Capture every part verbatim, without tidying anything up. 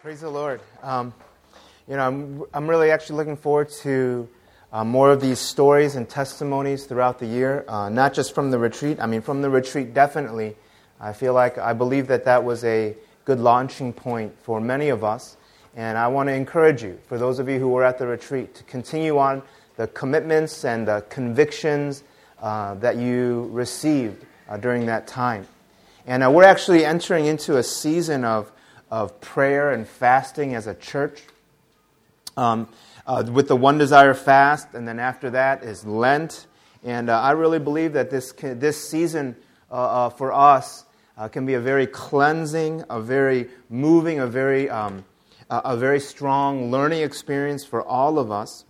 Praise the Lord. Um, you know, I'm, I'm really actually looking forward to uh, more of these stories and testimonies throughout the year, uh, not just from the retreat. I mean, from the retreat, definitely. I feel like I believe that that was a good launching point for many of us. And I want to encourage you, for those of you who were at the retreat, to continue on the commitments and the convictions uh, that you received uh, during that time. And uh, we're actually entering into a season of of prayer and fasting as a church, um, uh, with the One Desire fast, and then after that is Lent. And uh, I really believe that this can, this season uh, uh, for us uh, can be a very cleansing, a very moving, a very um, a, a very strong learning experience for all of us.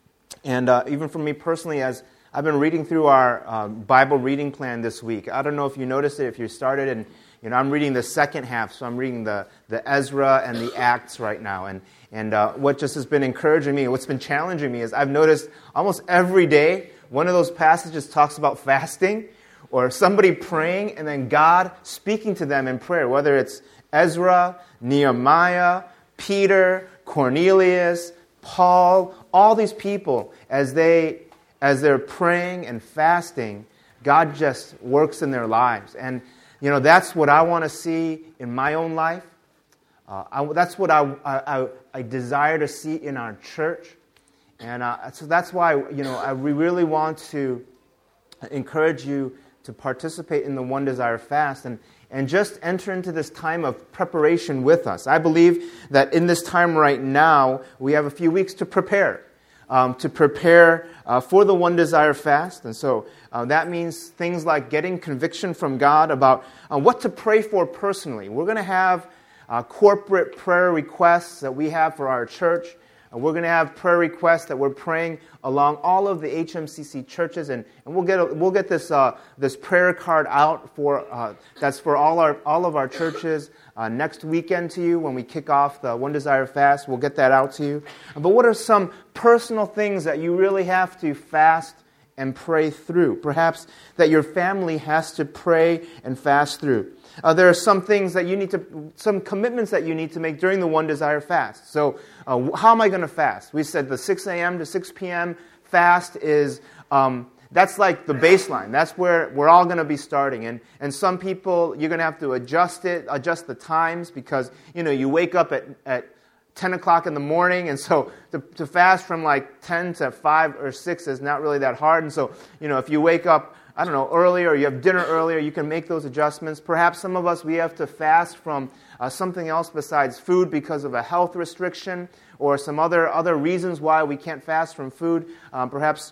And uh, even for me personally, as I've been reading through our uh, Bible reading plan this week. I don't know if you noticed it, if you started, and you know, I'm reading the second half, so I'm reading the, the Ezra and the Acts right now. And and uh, what just has been encouraging me, what's been challenging me, is I've noticed almost every day one of those passages talks about fasting, or somebody praying, and then God speaking to them in prayer, whether it's Ezra, Nehemiah, Peter, Cornelius, Paul, all these people, as they as they're praying and fasting, God just works in their lives. And you know, that's what I want to see in my own life. Uh, I, that's what I, I, I desire to see in our church. And uh, so that's why, you know, I, we really want to encourage you to participate in the One Desire fast and, and just enter into this time of preparation with us. I believe that in this time right now, we have a few weeks to prepare. Um, to prepare uh, for the One Desire fast. And so uh, that means things like getting conviction from God about uh, what to pray for personally. We're going to have uh, corporate prayer requests that we have for our church. Uh, we're going to have prayer requests that we're praying along all of the H M C C churches, and, and we'll get a, we'll get this uh, this prayer card out for uh, that's for all our all of our churches uh, next weekend to you when we kick off the One Desire fast. We'll get that out to you. But what are some personal things that you really have to fast and pray through? Perhaps that your family has to pray and fast through. Uh, there are some things that you need to, some commitments that you need to make during the One Desire fast. So uh, how am I going to fast? We said the six a.m. to six p.m. fast is, um, that's like the baseline. That's where we're all going to be starting. And and some people, you're going to have to adjust it, adjust the times, because, you know, you wake up at, at ten o'clock in the morning, and so to, to fast from like ten to five or six is not really that hard. And so, you know, if you wake up, I don't know, earlier, or you have dinner earlier, you can make those adjustments. Perhaps some of us, we have to fast from uh, something else besides food because of a health restriction, or some other, other reasons why we can't fast from food. Um, perhaps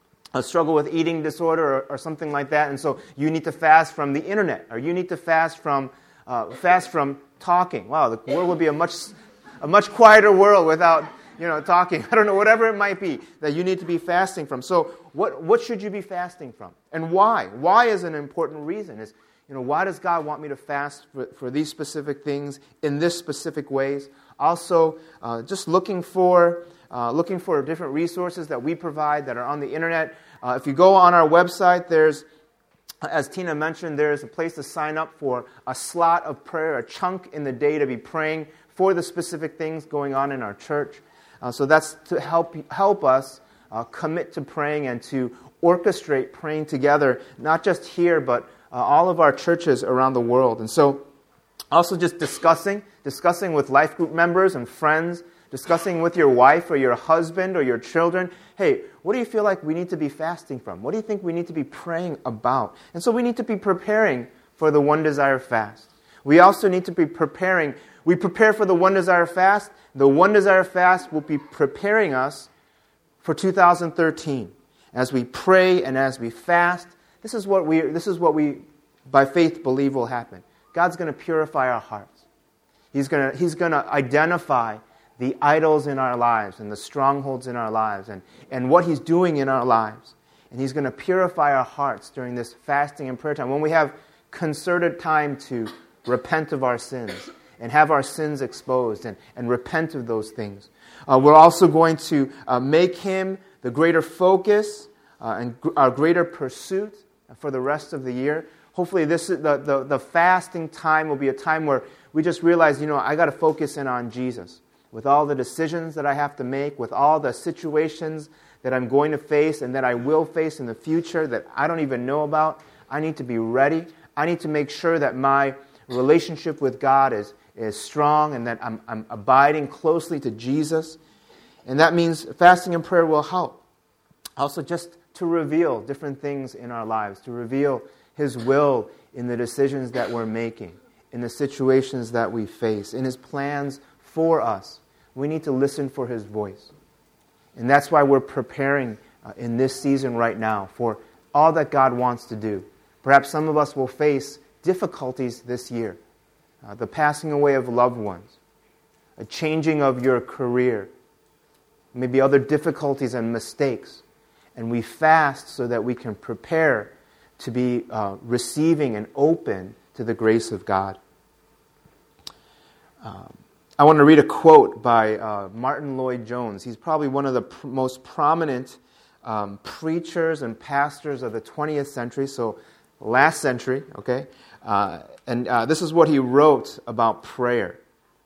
a struggle with eating disorder or, or something like that. And so you need to fast from the internet, or you need to fast from uh, fast from talking. Wow, the world would be a much a much quieter world without, you know, talking. I don't know, whatever it might be that you need to be fasting from. So what what should you be fasting from? And why? Why is an important reason. Is, you know, why does God want me to fast for, for these specific things in this specific ways? Also, uh, just looking for uh, looking for different resources that we provide that are on the internet. Uh, if you go on our website, there's, as Tina mentioned, there's a place to sign up for a slot of prayer, a chunk in the day to be praying for the specific things going on in our church. Uh, so that's to help help us uh, commit to praying and to orchestrate praying together, not just here, but uh, all of our churches around the world. And so also just discussing, discussing with life group members and friends, discussing with your wife or your husband or your children, hey, what do you feel like we need to be fasting from? What do you think we need to be praying about? And so we need to be preparing for the One Desire fast. We also need to be preparing. We prepare for the One Desire fast. The One Desire fast will be preparing us for two thousand thirteen. As we pray and as we fast, this is what we this is what we by faith believe will happen. God's going to purify our hearts. He's going to He's going to identify the idols in our lives and the strongholds in our lives and, and what He's doing in our lives. And He's going to purify our hearts during this fasting and prayer time, when we have concerted time to repent of our sins and have our sins exposed and, and repent of those things. Uh, we're also going to uh, make Him the greater focus uh, and gr- our greater pursuit for the rest of the year. Hopefully this is the, the, the fasting time will be a time where we just realize, you know, I got to focus in on Jesus. With all the decisions that I have to make, with all the situations that I'm going to face and that I will face in the future that I don't even know about, I need to be ready. I need to make sure that my relationship with God is, is strong and that I'm, I'm abiding closely to Jesus. And that means fasting and prayer will help. Also just to reveal different things in our lives, to reveal His will in the decisions that we're making, in the situations that we face, in His plans for us. We need to listen for His voice. And that's why we're preparing uh, in this season right now for all that God wants to do. Perhaps some of us will face difficulties this year. Uh, the passing away of loved ones, a changing of your career, maybe other difficulties and mistakes. And we fast so that we can prepare to be uh, receiving and open to the grace of God. Um, I want to read a quote by uh, Martin Lloyd-Jones. He's probably one of the pr- most prominent um, preachers and pastors of the twentieth century, so last century, okay? Uh, and uh, this is what he wrote about prayer.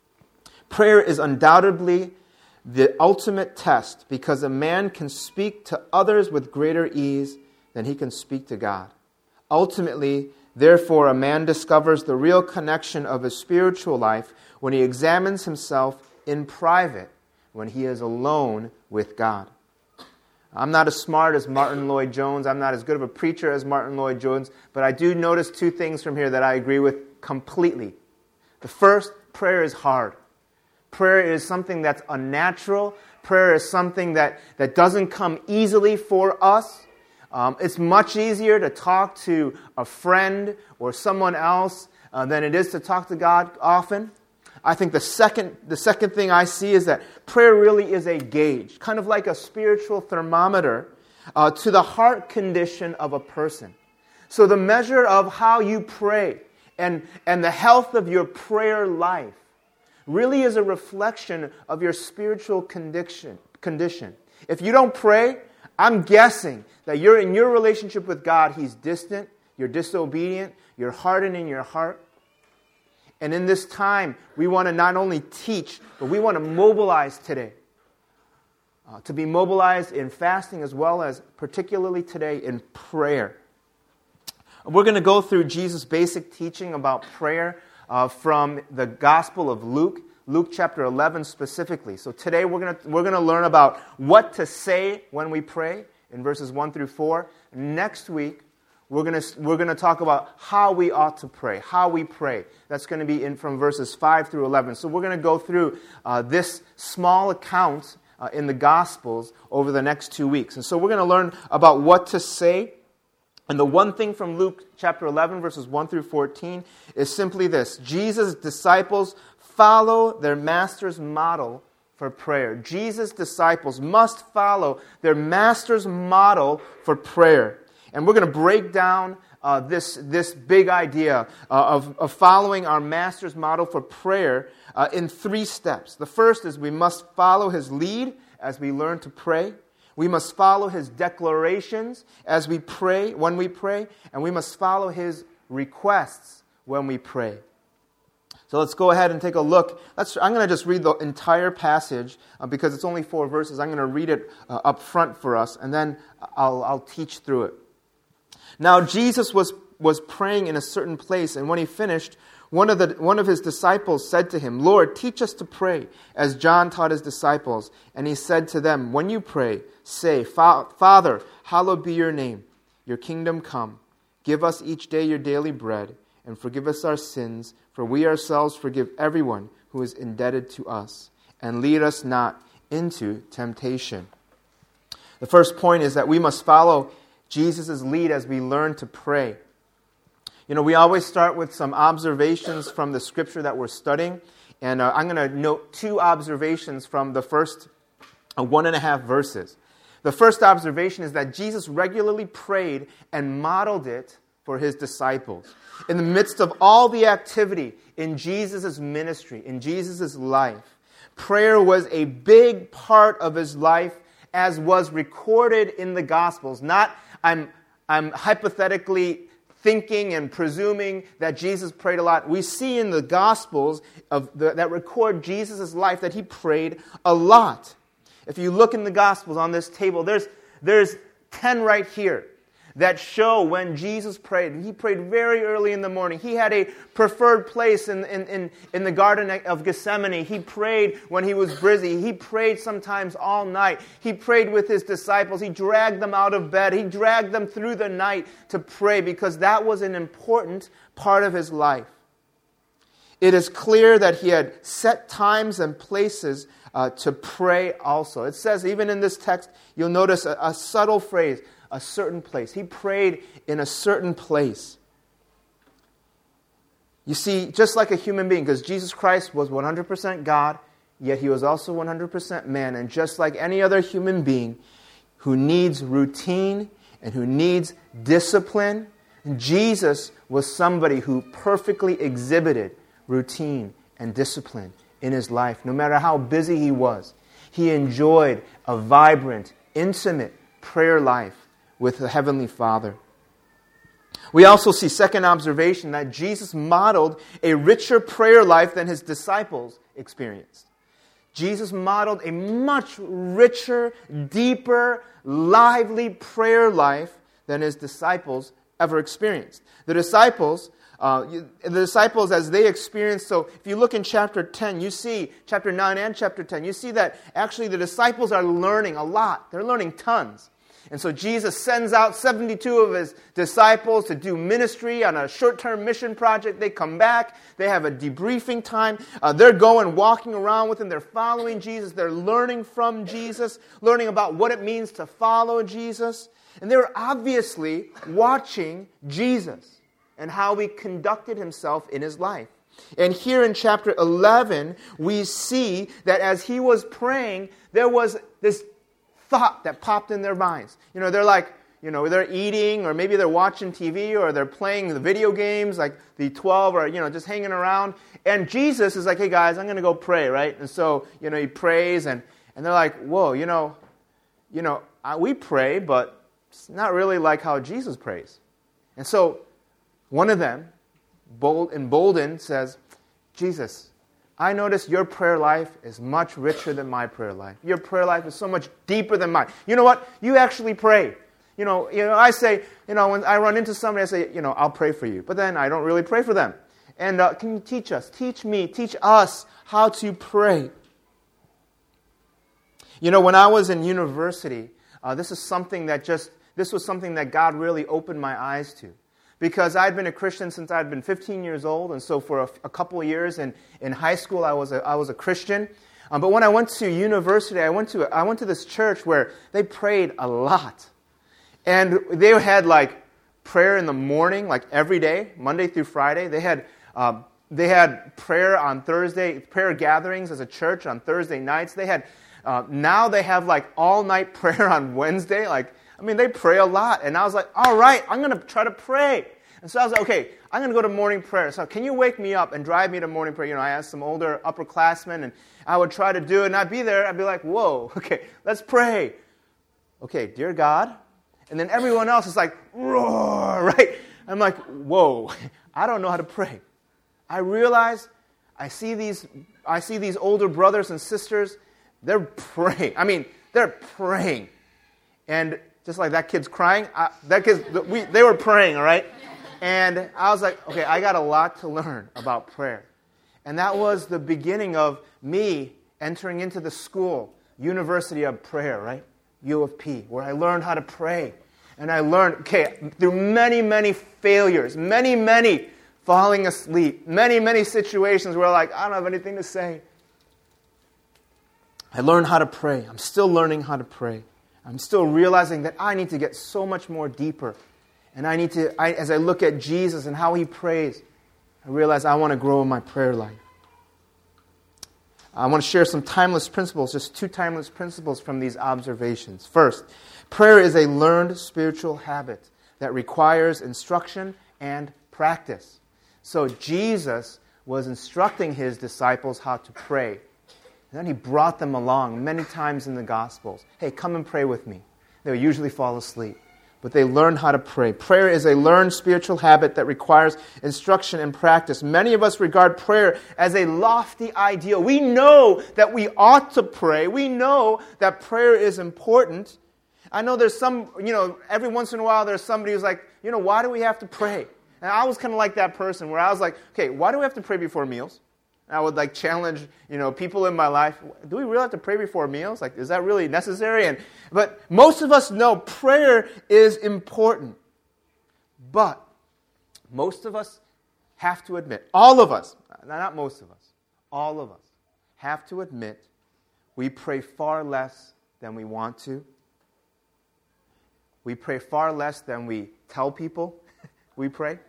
Prayer is undoubtedly the ultimate test because a man can speak to others with greater ease than he can speak to God. Ultimately, therefore, a man discovers the real connection of his spiritual life when he examines himself in private, when he is alone with God. I'm not as smart as Martin Lloyd-Jones. I'm not as good of a preacher as Martin Lloyd-Jones, but I do notice two things from here that I agree with completely. The first, prayer is hard. Prayer is something that's unnatural. Prayer is something that, that doesn't come easily for us. Um, it's much easier to talk to a friend or someone else uh, than it is to talk to God often. I think the second, the second thing I see is that prayer really is a gauge, kind of like a spiritual thermometer uh, to the heart condition of a person. So the measure of how you pray and, and the health of your prayer life really is a reflection of your spiritual condition. condition. If you don't pray, I'm guessing that you're in your relationship with God, He's distant, you're disobedient, you're hardened in your heart. And in this time, we want to not only teach, but we want to mobilize today. Uh, to be mobilized in fasting as well as particularly today in prayer. We're going to go through Jesus' basic teaching about prayer uh, from the Gospel of Luke, Luke chapter eleven specifically. So today we're going to we're going to learn about what to say when we pray in verses one through four. Next week, We're going to we're going to talk about how we ought to pray, how we pray. That's going to be in from verses five through eleven. So we're going to go through uh, this small account uh, in the Gospels over the next two weeks. And so we're going to learn about what to say. And the one thing from Luke chapter eleven, verses one through fourteen, is simply this. Jesus' disciples follow their master's model for prayer. Jesus' disciples must follow their master's model for prayer. And we're going to break down uh, this, this big idea uh, of, of following our Master's model for prayer uh, in three steps. The first is we must follow His lead as we learn to pray. We must follow His declarations as we pray, when we pray. And we must follow His requests when we pray. So let's go ahead and take a look. Let's, I'm going to just read the entire passage uh, because it's only four verses. I'm going to read it uh, up front for us, and then I'll, I'll teach through it. Now Jesus was, was praying in a certain place, and when he finished, one of, the, one of his disciples said to him, "Lord, teach us to pray, as John taught his disciples." And he said to them, "When you pray, say, Father, hallowed be your name. Your kingdom come. Give us each day your daily bread, and forgive us our sins, for we ourselves forgive everyone who is indebted to us. And lead us not into temptation." The first point is that we must follow Jesus' lead as we learn to pray. You know, we always start with some observations from the scripture that we're studying. And uh, I'm going to note two observations from the first uh, one and a half verses. The first observation is that Jesus regularly prayed and modeled it for His disciples. In the midst of all the activity in Jesus' ministry, in Jesus' life, prayer was a big part of His life, as was recorded in the Gospels. Not, I'm, I'm hypothetically thinking and presuming that Jesus prayed a lot. We see in the Gospels of the, that record Jesus' life that he prayed a lot. If you look in the Gospels on this table, there's, there's ten right here that show when Jesus prayed. And he prayed very early in the morning. He had a preferred place in, in, in, in the Garden of Gethsemane. He prayed when he was busy. He prayed sometimes all night. He prayed with his disciples. He dragged them out of bed. He dragged them through the night to pray because that was an important part of his life. It is clear that he had set times and places uh, to pray also. It says, even in this text, you'll notice a, a subtle phrase, a certain place. He prayed in a certain place. You see, just like a human being, because Jesus Christ was one hundred percent God, yet he was also one hundred percent man. And just like any other human being who needs routine and who needs discipline, Jesus was somebody who perfectly exhibited routine and discipline in his life. No matter how busy he was, he enjoyed a vibrant, intimate prayer life with the Heavenly Father. We also see, second observation, that Jesus modeled a richer prayer life than his disciples experienced. Jesus modeled a much richer, deeper, lively prayer life than his disciples ever experienced. The disciples, uh, the disciples as they experienced, so if you look in chapter ten, you see, chapter nine and chapter ten, you see that actually the disciples are learning a lot. They're learning tons. And so Jesus sends out seventy-two of his disciples to do ministry on a short-term mission project. They come back. They have a debriefing time. Uh, they're going, walking around with him. They're following Jesus. They're learning from Jesus, learning about what it means to follow Jesus. And they were obviously watching Jesus and how he conducted himself in his life. And here in chapter eleven, we see that as he was praying, there was this thought that popped in their minds. You know, they're like, you know, they're eating, or maybe they're watching T V, or they're playing the video games, like the twelve, or, you know, just hanging around. And Jesus is like, hey guys, I'm going to go pray, right? And so, you know, he prays, and, and they're like, whoa, you know, you know, we pray, but it's not really like how Jesus prays. And so one of them, bold, emboldened, says, Jesus, I notice your prayer life is much richer than my prayer life. Your prayer life is so much deeper than mine. You know what? You actually pray. You know, you know, I say, you know, when I run into somebody, I say, you know, I'll pray for you. But then I don't really pray for them. And uh, can you teach us? Teach me. Teach us how to pray. You know, when I was in university, uh, this is something that just, this was something that God really opened my eyes to. Because I'd been a Christian since I'd been fifteen years old, and so for a, a couple of years in, in high school, I was a, I was a Christian. Um, but when I went to university, I went to I went to this church where they prayed a lot, and they had like prayer in the morning, like every day, Monday through Friday. They had um, they had prayer on Thursday, prayer gatherings as a church on Thursday nights. They had uh, now they have like all night prayer on Wednesday, like. I mean, they pray a lot. And I was like, all right, I'm going to try to pray. And so I was like, okay, I'm going to go to morning prayer. So can you wake me up and drive me to morning prayer? You know, I asked some older upperclassmen, and I would try to do it. And I'd be there. I'd be like, whoa, okay, let's pray. Okay, dear God. And then everyone else is like, roar, right? I'm like, whoa, I don't know how to pray. I realize I see these, I see these older brothers and sisters. They're praying. I mean, they're praying. And just like that kid's crying, I, that kid's, we, they were praying, all right? And I was like, okay, I got a lot to learn about prayer. And that was the beginning of me entering into the school, University of Prayer, right? U of P, where I learned how to pray. And I learned, okay, through many, many failures, many, many falling asleep, many, many situations where like, I don't have anything to say. I learned how to pray. I'm still learning how to pray. I'm still realizing that I need to get so much more deeper. And I need to, I, as I look at Jesus and how he prays, I realize I want to grow in my prayer life. I want to share some timeless principles, just two timeless principles from these observations. First, prayer is a learned spiritual habit that requires instruction and practice. So Jesus was instructing his disciples how to pray. And then he brought them along many times in the Gospels. Hey, come and pray with me. They would usually fall asleep. but they learn how to pray. Prayer is a learned spiritual habit that requires instruction and practice. Many of us regard prayer as a lofty ideal. We know that we ought to pray. We know that prayer is important. I know there's some, you know, every once in a while there's somebody who's like, you know, why do we have to pray? And I was kind of like that person where I was like, okay, why do we have to pray before meals? I would like challenge, you know, people in my life. Do we really have to pray before meals? Like, is that really necessary? And but most of us know prayer is important. But most of us have to admit, all of us, not most of us, all of us have to admit we pray far less than we want to. We pray far less than we tell people we pray.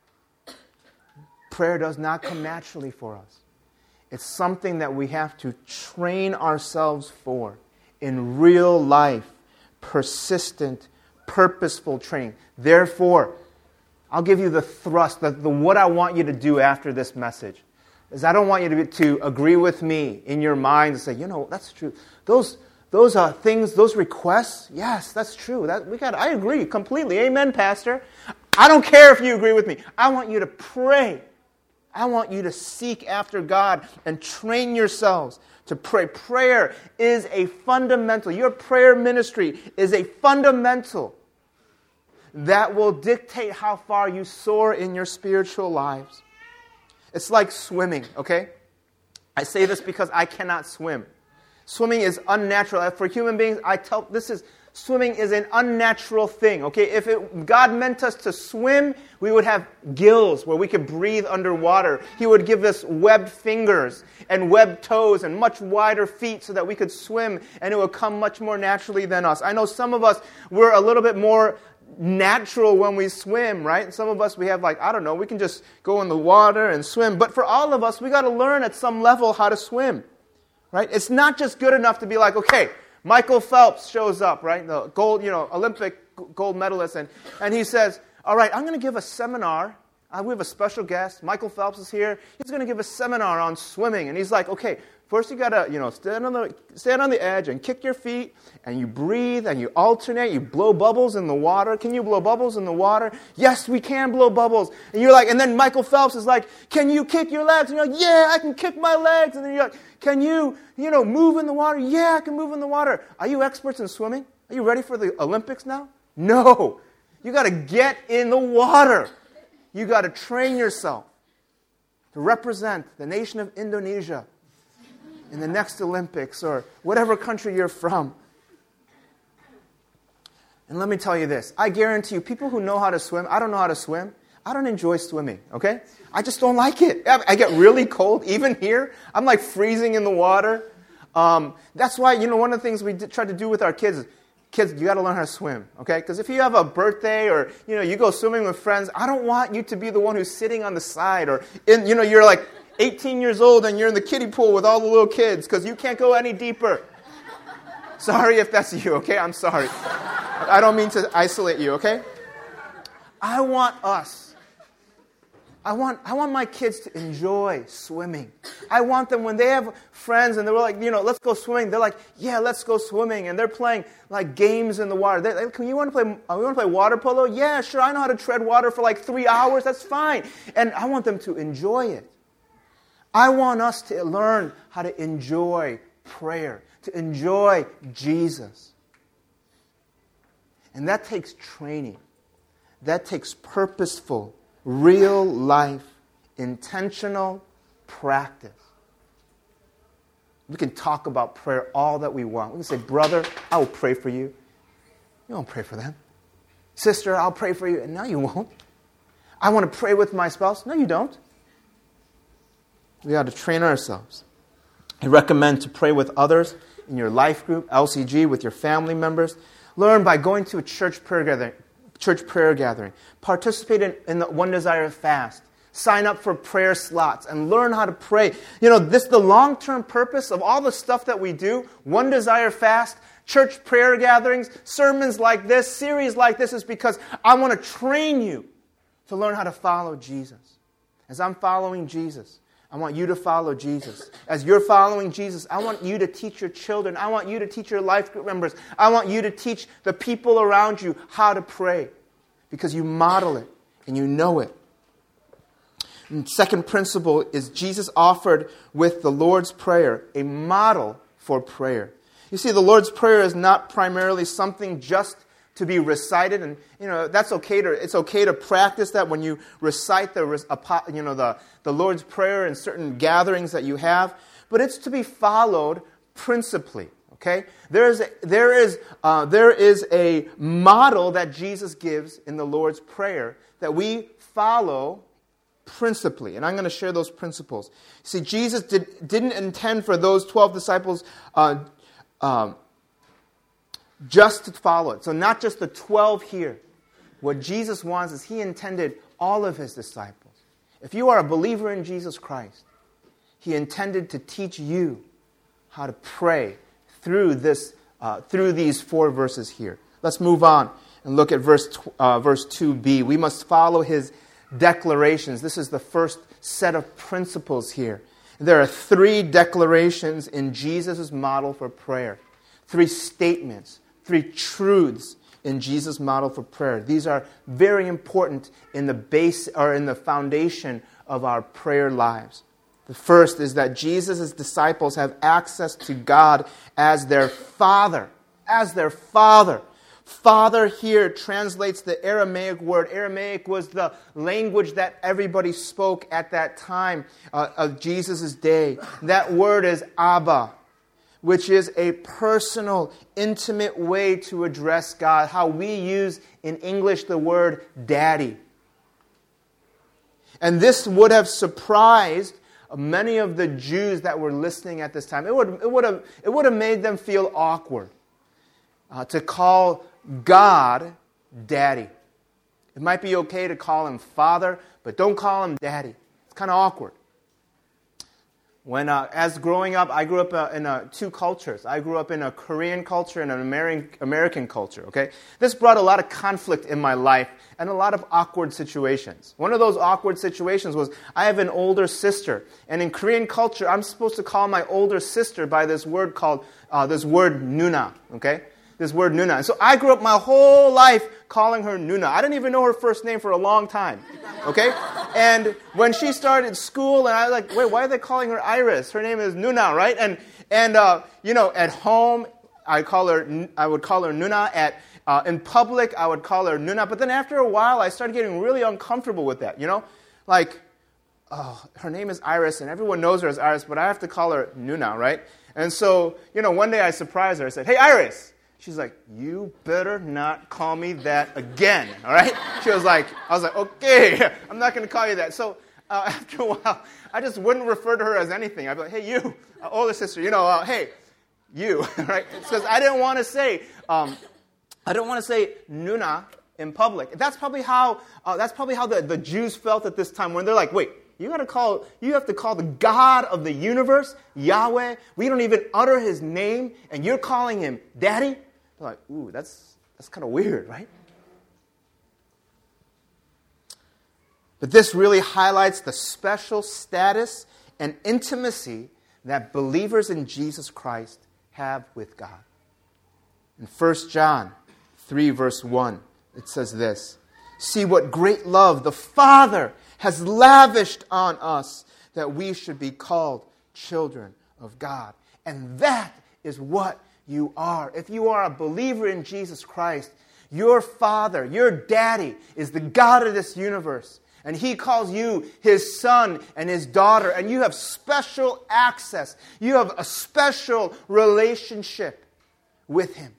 Prayer does not come naturally for us. It's something that we have to train ourselves for in real life, persistent, purposeful training. Therefore, I'll give you the thrust, the, the what I want you to do after this message. Is I don't want you to, to agree with me in your mind and say, you know, that's true. Those those are things, those requests, yes, that's true. That we got. I agree completely. Amen, Pastor. I don't care if you agree with me. I want you to pray. I want you to seek after God and train yourselves to pray. Prayer is a fundamental. Your prayer ministry is a fundamental that will dictate how far you soar in your spiritual lives. It's like swimming, okay? I say this because I cannot swim. Swimming is unnatural. For human beings, I tell this is swimming is an unnatural thing, okay? If it, God meant us to swim, we would have gills where we could breathe underwater. He would give us webbed fingers and webbed toes and much wider feet so that we could swim and it would come much more naturally than us. I know some of us, we're a little bit more natural when we swim, right? Some of us, we have like, I don't know, we can just go in the water and swim. But for all of us, we got to learn at some level how to swim, right? It's not just good enough to be like, okay, Michael Phelps shows up, right? The gold, you know, Olympic gold medalist. And, and he says, all right, I'm going to give a seminar. Uh, we have a special guest. Michael Phelps is here. He's going to give a seminar on swimming. And he's like, okay, first you got to, you know, stand on the stand on the edge and kick your feet. And you breathe and you alternate. You blow bubbles in the water. Can you blow bubbles in the water? Yes, we can blow bubbles. And you're like, and then Michael Phelps is like, can you kick your legs? And you're like, yeah, I can kick my legs. And then you're like, can you, you know, move in the water? Yeah, I can move in the water. Are you experts in swimming? Are you ready for the Olympics now? No. You got to get in the water. You got to train yourself to represent the nation of Indonesia in the next Olympics or whatever country you're from. And let me tell you this. I guarantee you, people who know how to swim, I don't know how to swim. I don't enjoy swimming, okay? I just don't like it. I get really cold, even here. I'm like freezing in the water. Um, that's why, you know, one of the things we did, try to do with our kids is, kids, you got to learn how to swim, okay? Because if you have a birthday or, you know, you go swimming with friends, I don't want you to be the one who's sitting on the side or, in, you know, you're like eighteen years old and you're in the kiddie pool with all the little kids because you can't go any deeper. Sorry if that's you, okay? I'm sorry. I don't mean to isolate you, okay? I want us. I want I want my kids to enjoy swimming. I want them when they have friends and they're like, you know, let's go swimming. They're like, yeah, let's go swimming. And they're playing like games in the water. They, they, Can you want to play? Uh, you want to play water polo? Yeah, sure. I know how to tread water for like three hours. That's fine. And I want them to enjoy it. I want us to learn how to enjoy prayer, to enjoy Jesus. And that takes training. That takes purposeful, real life, intentional practice. We can talk about prayer all that we want. We can say, brother, I will pray for you. You won't pray for them. Sister, I'll pray for you. And no, you won't. I want to pray with my spouse. No, you don't. We got to train ourselves. I recommend to pray with others in your life group, L C G, with your family members. Learn by going to a church prayer gathering. Church prayer gathering. Participate in, in the One Desire fast. Sign up for prayer slots and learn how to pray. You know, this the long-term purpose of all the stuff that we do. One Desire fast, church prayer gatherings, sermons like this, series like this is because I want to train you to learn how to follow Jesus. As I'm following Jesus, I want you to follow Jesus. As you're following Jesus, I want you to teach your children. I want you to teach your life group members. I want you to teach the people around you how to pray, because you model it and you know it. And second principle is Jesus offered with the Lord's Prayer a model for prayer. You see, the Lord's Prayer is not primarily something just to be recited, and you know that's okay to it's okay to practice that when you recite the you know the, the Lord's Prayer in certain gatherings that you have, but it's to be followed principally. Okay, there is a, there is uh, there is a model that Jesus gives in the Lord's Prayer that we follow principally, and I'm going to share those principles. See, Jesus did, didn't intend for those twelve disciples Uh, um, just to follow it. So not just the twelve here. What Jesus wants is He intended all of His disciples. If you are a believer in Jesus Christ, He intended to teach you how to pray through this, uh, through these four verses here. Let's move on and look at verse uh, verse two b. We must follow His declarations. This is the first set of principles here. There are three declarations in Jesus' model for prayer. Three statements, three truths in Jesus' model for prayer. These are very important in the base or in the foundation of our prayer lives. The first is that Jesus' disciples have access to God as their Father. As their Father. Father here translates the Aramaic word. Aramaic was the language that everybody spoke at that time uh, of Jesus' day. That word is Abba, which is a personal, intimate way to address God. How we use in English the word daddy. And this would have surprised many of the Jews that were listening at this time. It would, it would have, it would have made them feel awkward uh, to call God Daddy. It might be okay to call Him Father, but don't call Him Daddy. It's kind of awkward. When, uh, as growing up, I grew up uh, in uh, two cultures. I grew up in a Korean culture and an American American culture. Okay, this brought a lot of conflict in my life and a lot of awkward situations. One of those awkward situations was I have an older sister, and in Korean culture, I'm supposed to call my older sister by this word called uh, this word Nuna. Okay. This word Nuna. And so I grew up my whole life calling her Nuna. I didn't even know her first name for a long time. Okay? And when she started school, and I was like, wait, why are they calling her Iris? Her name is Nuna, right? And, and uh, you know, at home, I call her, I would call her Nuna. At, uh, in public, I would call her Nuna. But then after a while, I started getting really uncomfortable with that, you know? Like, oh, her name is Iris, and everyone knows her as Iris, but I have to call her Nuna, right? And so, you know, one day I surprised her. I said, hey, Iris! She's like, you better not call me that again, all right? She was like, I was like, okay, I'm not going to call you that. So uh, after a while, I just wouldn't refer to her as anything. I'd be like, hey, you, uh, older sister, you know, uh, hey, you, right? Because I didn't want to say, um, I didn't want to say Nuna in public. That's probably how, uh, that's probably how the, the Jews felt at this time when they're like, wait, you got to call, you have to call the God of the universe, Yahweh. We don't even utter His name, and you're calling Him Daddy? They're like, ooh, that's that's kind of weird, right? But this really highlights the special status and intimacy that believers in Jesus Christ have with God. In First John three, verse one, it says this, see what great love the Father has lavished on us that we should be called children of God. And that is what you are. If you are a believer in Jesus Christ, your Father, your Daddy, is the God of this universe. And He calls you His son and His daughter. And you have special access. You have a special relationship with Him.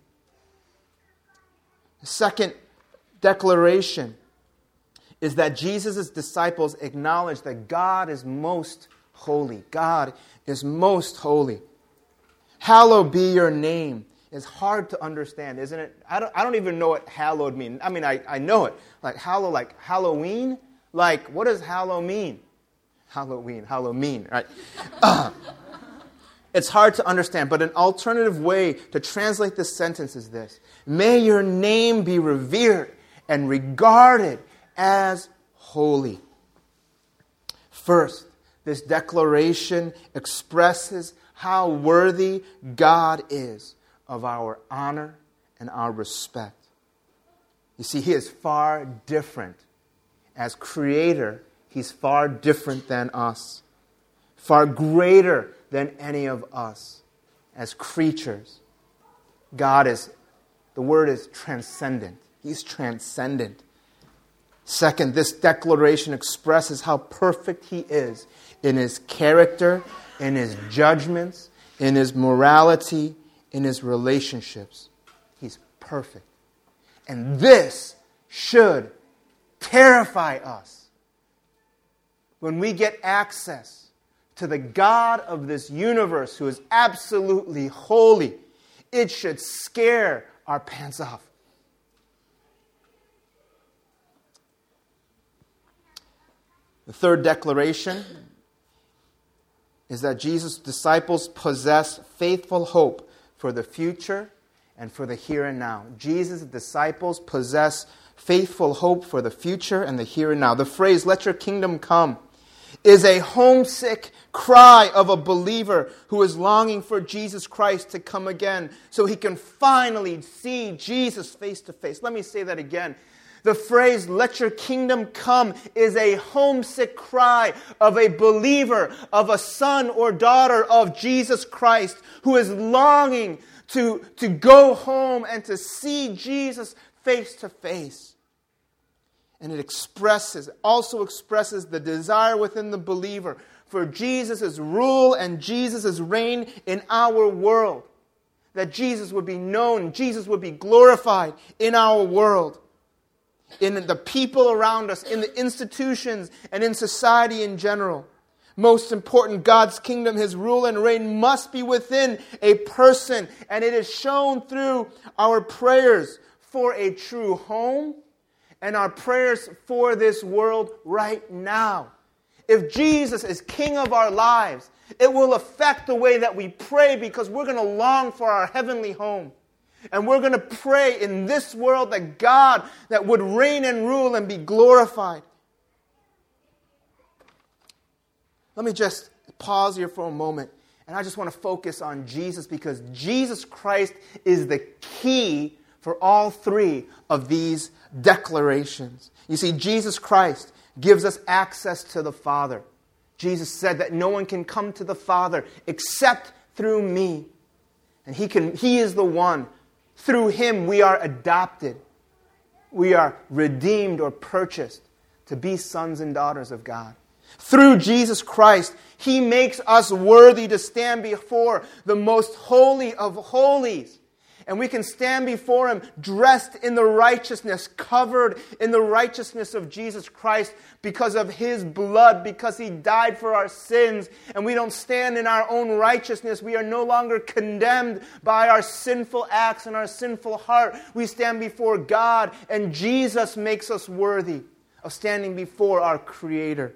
The second declaration is that Jesus' disciples acknowledge that God is most holy. God is most holy. Hallowed be your name is hard to understand, isn't it? I don't, I don't even know what hallowed means. I mean, I, I know it. Like hallow, like Halloween? Like, what does hallow mean? Halloween, Halloween, right? Uh, it's hard to understand, but an alternative way to translate this sentence is this. May your name be revered and regarded as holy. First, This declaration expresses how worthy God is of our honor and our respect. You see, He is far different. As Creator, He's far different than us. Far greater than any of us. As creatures, God is, the word is transcendent. He's transcendent. Second, this declaration expresses how perfect He is in His character, in His judgments, in His morality, in His relationships. He's perfect. And this should terrify us. When we get access to the God of this universe who is absolutely holy, it should scare our pants off. The third declaration is that Jesus' disciples possess faithful hope for the future and for the here and now. Jesus' disciples possess faithful hope for the future and the here and now. The phrase, "Let your kingdom come," is a homesick cry of a believer who is longing for Jesus Christ to come again so he can finally see Jesus face to face. Let me say that again. The phrase, "Let your kingdom come," is a homesick cry of a believer, of a son or daughter of Jesus Christ who is longing to, to go home and to see Jesus face to face. And it expresses, also expresses the desire within the believer for Jesus' rule and Jesus' reign in our world. That Jesus would be known, Jesus would be glorified in our world. In the people around us, in the institutions, and in society in general. Most important, God's kingdom, His rule and reign must be within a person. And it is shown through our prayers for a true home and our prayers for this world right now. If Jesus is King of our lives, it will affect the way that we pray because we're going to long for our heavenly home. And we're going to pray in this world that God that would reign and rule and be glorified. Let me just pause here for a moment. And I just want to focus on Jesus because Jesus Christ is the key for all three of these declarations. You see, Jesus Christ gives us access to the Father. Jesus said that no one can come to the Father except through me. And He can. He is the one. Through Him we are adopted. We are redeemed or purchased to be sons and daughters of God. Through Jesus Christ, He makes us worthy to stand before the most holy of holies. And we can stand before Him dressed in the righteousness, covered in the righteousness of Jesus Christ because of His blood, because He died for our sins. And we don't stand in our own righteousness. We are no longer condemned by our sinful acts and our sinful heart. We stand before God, and Jesus makes us worthy of standing before our Creator.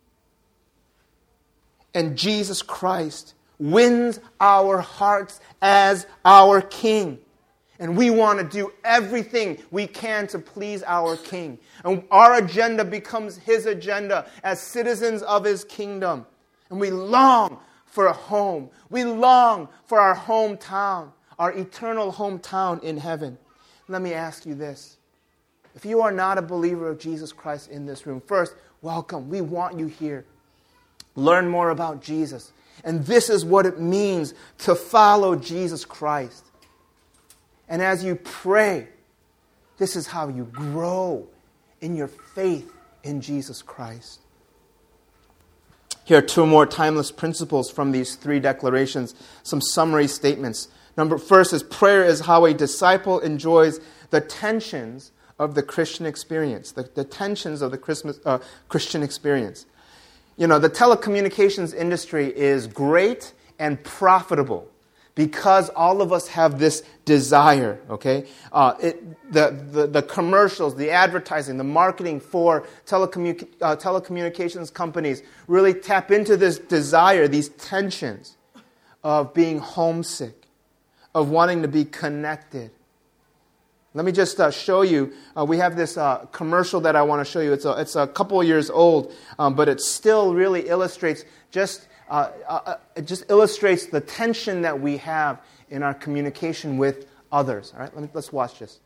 And Jesus Christ wins our hearts as our King. And we want to do everything we can to please our King. And our agenda becomes His agenda as citizens of His kingdom. And we long for a home. We long for our hometown, our eternal hometown in heaven. Let me ask you this. If you are not a believer of Jesus Christ in this room, first, welcome. We want you here. Learn more about Jesus. And this is what it means to follow Jesus Christ. And as you pray, this is how you grow in your faith in Jesus Christ. Here are two more timeless principles from these three declarations, some summary statements. Number first is prayer is how a disciple enjoys the tensions of the Christian experience, the, the tensions of the Christmas, uh, Christian experience. You know, the telecommunications industry is great and profitable because all of us have this desire, okay? Uh, it, the, the, the commercials, the advertising, the marketing for telecommu- uh, telecommunications companies really tap into this desire, these tensions of being homesick, of wanting to be connected, Let me just uh, show you. Uh, we have this uh, commercial that I want to show you. It's a, it's a couple of years old, um, but it still really illustrates just uh, uh, it just illustrates the tension that we have in our communication with others. All right, Let me, let's watch this.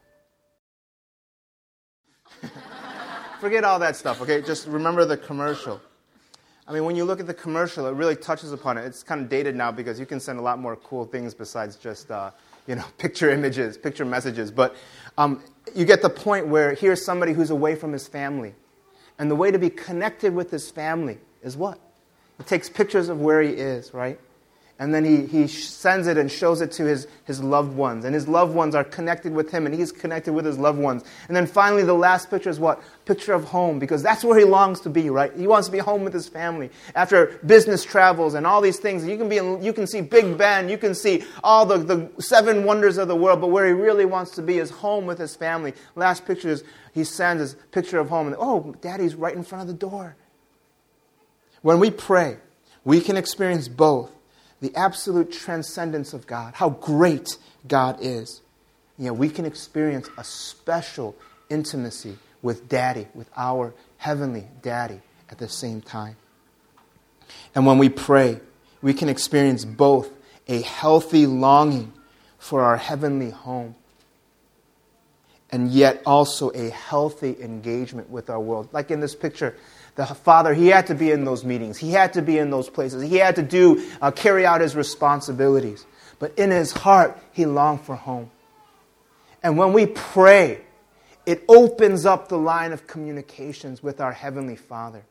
Forget all that stuff. Okay, just remember the commercial. I mean, when you look at the commercial, it really touches upon it. It's kind of dated now because you can send a lot more cool things besides just, uh, you know, picture images, picture messages. But um, you get the point where here's somebody who's away from his family. And the way to be connected with his family is what? He takes pictures of where he is, right? And then he, he sends it and shows it to his, his loved ones. And his loved ones are connected with him, and he's connected with his loved ones. And then finally, the last picture is what? Picture of home, because that's where he longs to be, right? He wants to be home with his family. After business travels and all these things, you can be in, you can see Big Ben, you can see all the, the seven wonders of the world, but where he really wants to be is home with his family. Last picture is, he sends his picture of home, and oh, Daddy's right in front of the door. When we pray, we can experience both. The absolute transcendence of God, how great God is. You know, we can experience a special intimacy with Daddy, with our heavenly Daddy at the same time. And when we pray, we can experience both a healthy longing for our heavenly home and yet also a healthy engagement with our world. Like in this picture, the father, he had to be in those meetings. He had to be in those places. He had to do, uh, carry out his responsibilities. But in his heart, he longed for home. And when we pray, it opens up the line of communications with our Heavenly Father.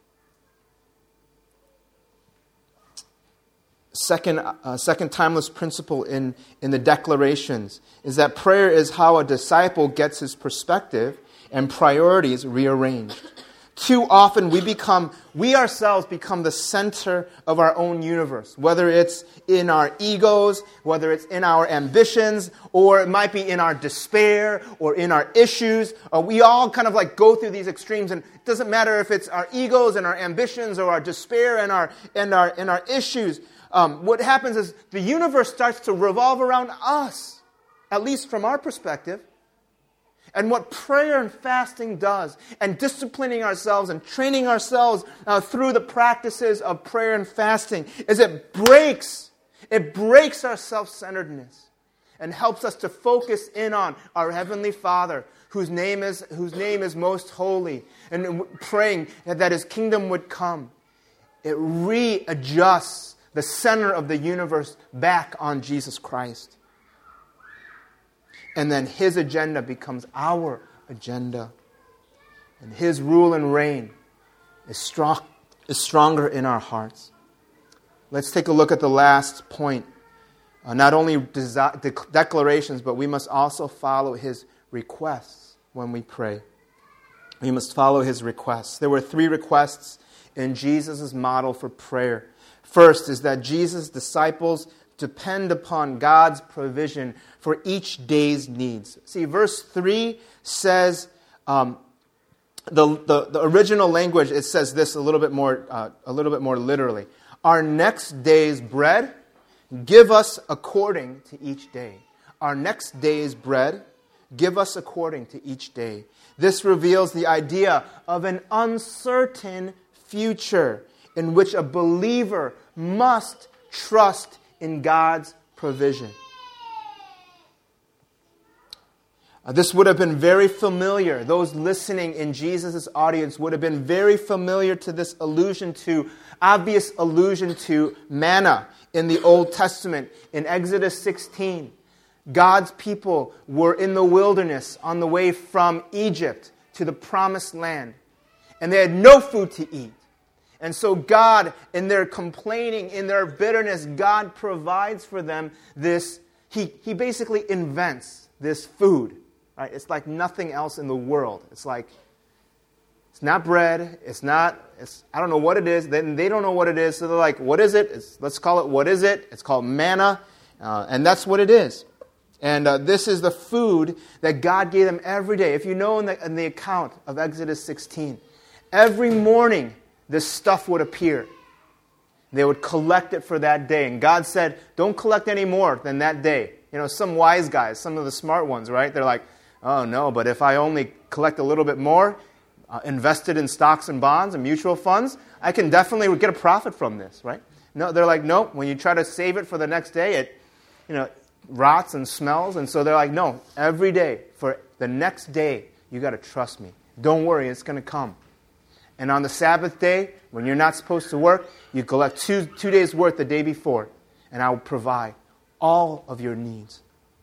Second, uh, second timeless principle in, in the declarations is that prayer is how a disciple gets his perspective and priorities rearranged. Too often we become, we ourselves become the center of our own universe, whether it's in our egos, whether it's in our ambitions, or it might be in our despair, or in our issues. Or we all kind of like go through these extremes, and it doesn't matter if it's our egos and our ambitions, or our despair and our and our and our issues. Um, what happens is the universe starts to revolve around us, at least from our perspective. And what prayer and fasting does, and disciplining ourselves and training ourselves uh, through the practices of prayer and fasting, is it breaks, it breaks our self-centeredness and helps us to focus in on our Heavenly Father, whose name is, whose name is most holy, and praying that His kingdom would come. It readjusts the center of the universe back on Jesus Christ. And then His agenda becomes our agenda. And His rule and reign is strong, is stronger in our hearts. Let's take a look at the last point. Uh, not only desi- de- declarations, but we must also follow His requests when we pray. We must follow His requests. There were three requests in Jesus' model for prayer. First is that Jesus' disciples depend upon God's provision for each day's needs. See, verse three says, um, the, the the original language, it says this a little bit more uh, a little bit more literally. Our next day's bread, give us according to each day. Our next day's bread, give us according to each day. This reveals the idea of an uncertain future in which a believer must trust in God's provision. Uh, this would have been very familiar. Those listening in Jesus' audience would have been very familiar to this allusion to, obvious allusion to manna in the Old Testament. In Exodus sixteen, God's people were in the wilderness on the way from Egypt to the promised land. And they had no food to eat. And so God, in their complaining, in their bitterness, God provides for them this, He, he basically invents this food. Right? It's like nothing else in the world. It's like, it's not bread, it's not, it's, I don't know what it is. Then they don't know what it is, so they're like, what is it? It's, let's call it, what is it? It's called manna, uh, and that's what it is. And uh, this is the food that God gave them every day. If you know in the, in the account of Exodus sixteen, every morning, this stuff would appear. They would collect it for that day. And God said, don't collect any more than that day. You know, some wise guys, some of the smart ones, right? They're like, Oh, no, but if I only collect a little bit more, uh, invested in stocks and bonds and mutual funds, I can definitely get a profit from this, right? No, they're like, no, when you try to save it for the next day, it, you know, rots and smells. And so they're like, no, every day, for the next day, you got to trust me. Don't worry, it's going to come. And on the Sabbath day, when you're not supposed to work, you collect two, two days' worth the day before, and I will provide all of your needs.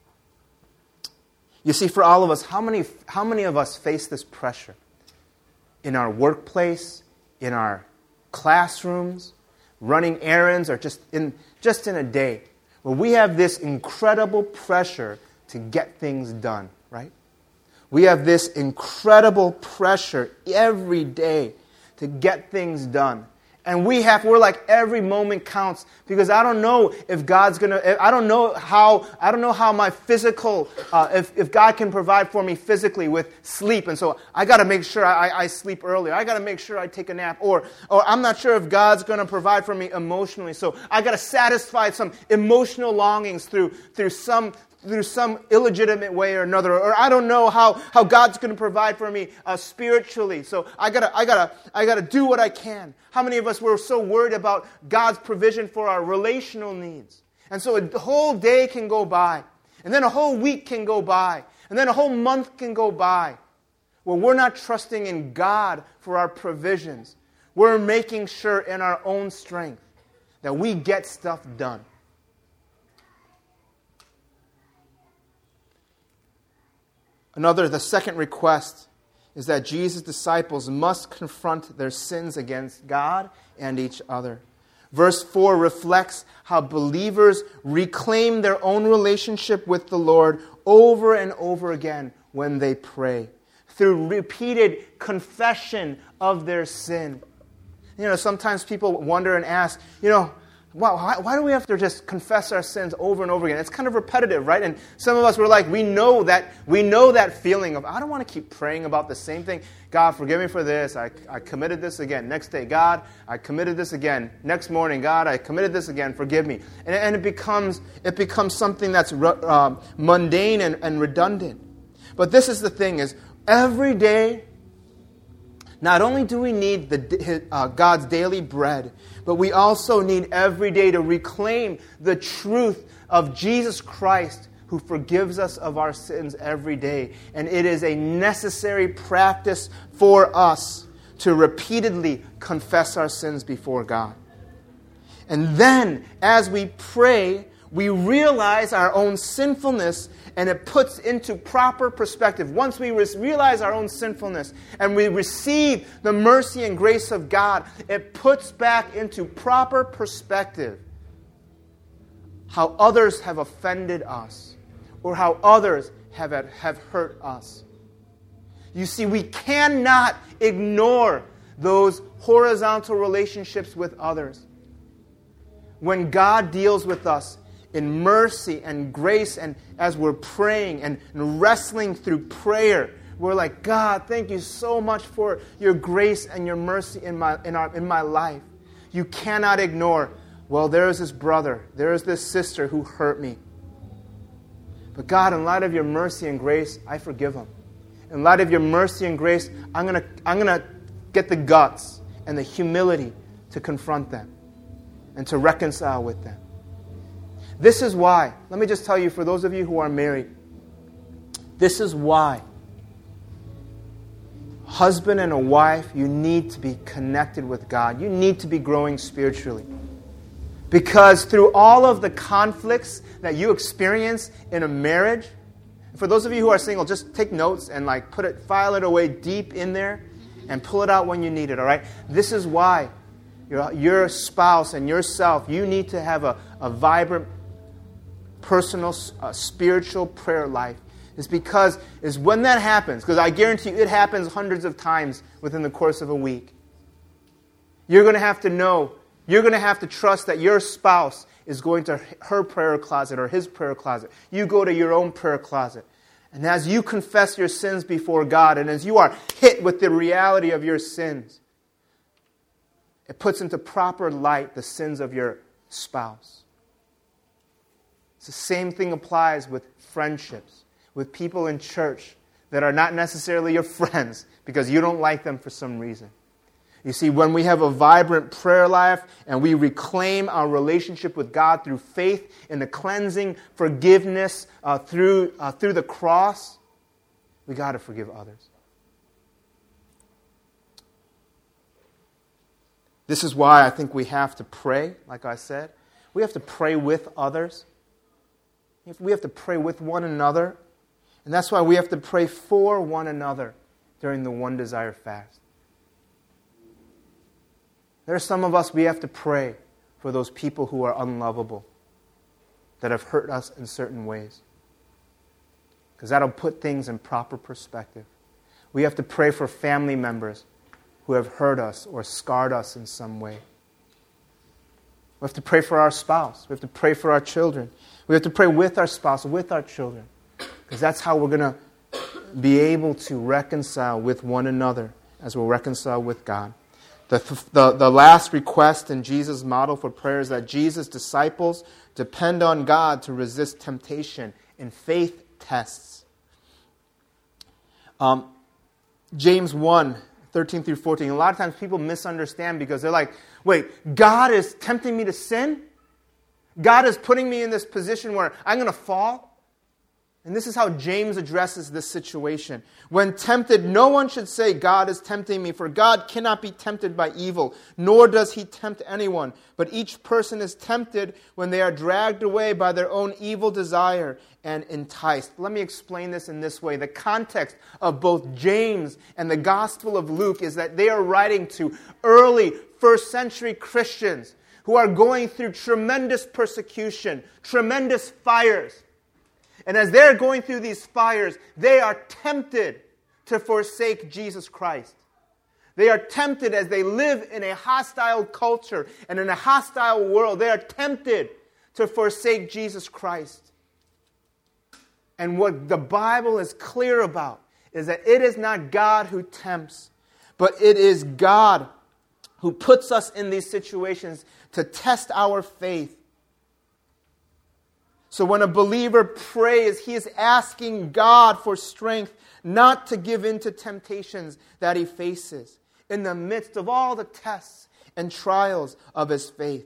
You see, for all of us, how many, how many of us face this pressure? In our workplace, in our classrooms, running errands, or just in, just in a day, where we have this incredible pressure to get things done, right? We have this incredible pressure every day to get things done. And we have, we're like, every moment counts, because I don't know if God's going to, I don't know how, I don't know how my physical, uh, if, if God can provide for me physically with sleep. And so I got to make sure I, I sleep earlier. I got to make sure I take a nap. Or, or I'm not sure if God's going to provide for me emotionally. So I got to satisfy some emotional longings through, through some, through some illegitimate way or another, or I don't know how, how God's going to provide for me uh, spiritually. So I gotta I gotta I gotta do what I can. How many of us were so worried about God's provision for our relational needs? And so a whole day can go by, and then a whole week can go by, and then a whole month can go by, where we're not trusting in God for our provisions. We're making sure in our own strength that we get stuff done. Another, the second request is that Jesus' disciples must confront their sins against God and each other. Verse four reflects how believers reclaim their own relationship with the Lord over and over again when they pray, through repeated confession of their sin. You know, sometimes people wonder and ask, you know, Wow, why, why do we have to just confess our sins over and over again? It's kind of repetitive, right? And some of us were like, we know that we know that feeling of, I don't want to keep praying about the same thing. God, forgive me for this. I, I committed this again. Next day, God, I committed this again. Next morning, God, I committed this again. Forgive me. And, and it becomes it becomes something that's uh, mundane and, and redundant. But this is the thing, is every day, not only do we need the, uh, God's daily bread, but we also need every day to reclaim the truth of Jesus Christ, who forgives us of our sins every day. And it is a necessary practice for us to repeatedly confess our sins before God. And then, as we pray, we realize our own sinfulness, and it puts into proper perspective. Once we realize our own sinfulness and we receive the mercy and grace of God, it puts back into proper perspective how others have offended us or how others have, have hurt us. You see, we cannot ignore those horizontal relationships with others. When God deals with us in mercy and grace, and as we're praying and, and wrestling through prayer, we're like, God, thank you so much for your grace and your mercy in my in our in my life. You cannot ignore, well, there is this brother, there is this sister who hurt me. But God, in light of your mercy and grace, I forgive them. In light of your mercy and grace, I'm gonna I'm gonna get the guts and the humility to confront them and to reconcile with them. This is why, let me just tell you, for those of you who are married, this is why, husband and a wife, you need to be connected with God. You need to be growing spiritually. Because through all of the conflicts that you experience in a marriage, for those of you who are single, just take notes and like put it, file it away deep in there and pull it out when you need it, all right? This is why your, your spouse and yourself, you need to have a, a vibrant, personal, uh, spiritual prayer life. Is because is when that happens, because I guarantee you it happens hundreds of times within the course of a week. You're going to have to know, you're going to have to trust that your spouse is going to her prayer closet or his prayer closet. You go to your own prayer closet. And as you confess your sins before God, and as you are hit with the reality of your sins, it puts into proper light the sins of your spouse. It's the same thing applies with friendships, with people in church. that are not necessarily your friends because you don't like them for some reason. You see, when we have a vibrant prayer life and we reclaim our relationship with God through faith in the cleansing, forgiveness uh, through, uh, through the cross, we got to forgive others. This is why I think we have to pray, like I said. We have to pray with others. We have to pray with one another. And that's why we have to pray for one another during the One Desire fast. There are some of us, we have to pray for those people who are unlovable, that have hurt us in certain ways. Because that'll put things in proper perspective. We have to pray for family members who have hurt us or scarred us in some way. We have to pray for our spouse. We have to pray for our children. We have to pray with our spouse, with our children. Because that's how we're going to be able to reconcile with one another as we'll reconcile with God. The, the, the last request in Jesus' model for prayer is that Jesus' disciples depend on God to resist temptation in faith tests. Um, James one, thirteen through fourteen. A lot of times people misunderstand because they're like, wait, God is tempting me to sin? God is putting me in this position where I'm going to fall? And this is how James addresses this situation. When tempted, no one should say, God is tempting me, for God cannot be tempted by evil, nor does he tempt anyone. But each person is tempted when they are dragged away by their own evil desire and enticed. Let me explain this in this way. The context of both James and the Gospel of Luke is that they are writing to early first century Christians who are going through tremendous persecution, tremendous fires. And as they're going through these fires, they are tempted to forsake Jesus Christ. They are tempted as they live in a hostile culture and in a hostile world. They are tempted to forsake Jesus Christ. And what the Bible is clear about is that it is not God who tempts, but it is God who puts us in these situations to test our faith. So when a believer prays, he is asking God for strength not to give in to temptations that he faces in the midst of all the tests and trials of his faith.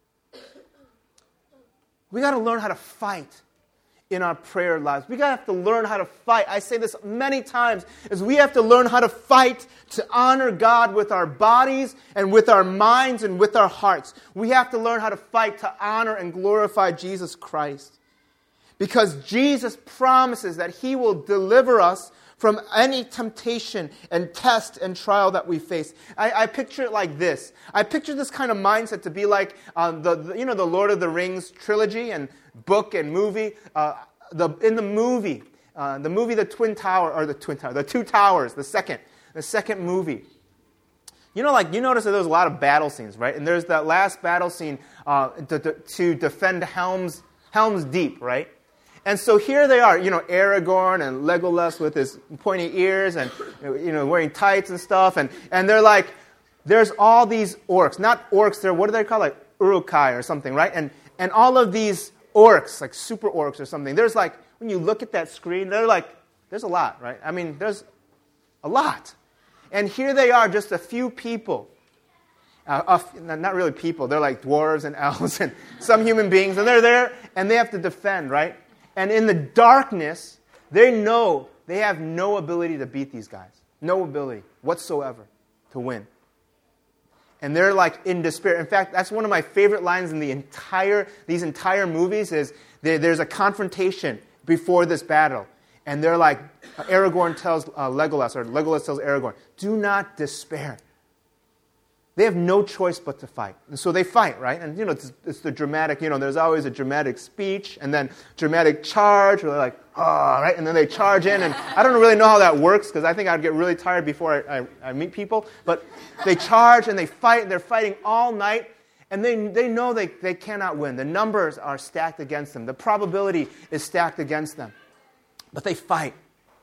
We got to learn how to fight in our prayer lives. We got to have to learn how to fight. I say this many times, is we have to learn how to fight to honor God with our bodies and with our minds and with our hearts. We have to learn how to fight to honor and glorify Jesus Christ. Because Jesus promises that he will deliver us from any temptation and test and trial that we face. I, I picture it like this. I picture this kind of mindset to be like uh, the, the you know the Lord of the Rings trilogy and book and movie. Uh, the in the movie, uh, the movie The Twin Tower or the Twin Tower, the Two Towers, the second, the second movie. You know, like you notice that there's a lot of battle scenes, right? And there's that last battle scene uh, to, to, to defend Helm's Helm's Deep, right? And so here they are, you know, Aragorn and Legolas with his pointy ears and, you know, wearing tights and stuff. And, and they're like, there's all these orcs. Not orcs, they're, what do they call like Uruk-hai or something, right? And, and all of these orcs, like super orcs or something. There's like, when you look at that screen, they're like, there's a lot, right? I mean, there's a lot. And here they are, just a few people. Uh, uh, not really people. They're like dwarves and elves and some human beings. And they're there and they have to defend, right? And in the darkness, they know they have no ability to beat these guys. No ability whatsoever to win. And they're like in despair. In fact, that's one of my favorite lines in the entire these entire movies is there, there's a confrontation before this battle. And they're like, Aragorn tells uh, Legolas, or Legolas tells Aragorn, do not despair. They have no choice but to fight. And so they fight, right? And, you know, it's, it's the dramatic, you know, there's always a dramatic speech and then dramatic charge where they're like, oh, right? And then they charge in. And I don't really know how that works because I think I'd get really tired before I, I, I meet people. But they charge and they fight. And they're fighting all night. And they, they know they, they cannot win. The numbers are stacked against them. The probability is stacked against them. But they fight.